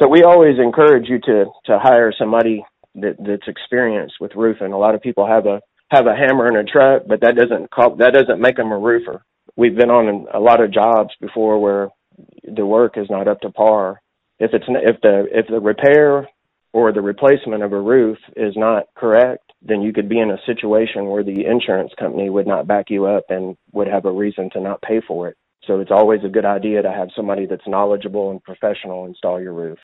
So we always encourage you to hire somebody that's experienced with roofing. A lot of people have a hammer in a truck, but that doesn't make them a roofer. We've been on a lot of jobs before where the work is not up to par. If the repair or the replacement of a roof is not correct, then you could be in a situation where the insurance company would not back you up and would have a reason to not pay for it. So it's always a good idea to have somebody that's knowledgeable and professional install your roof.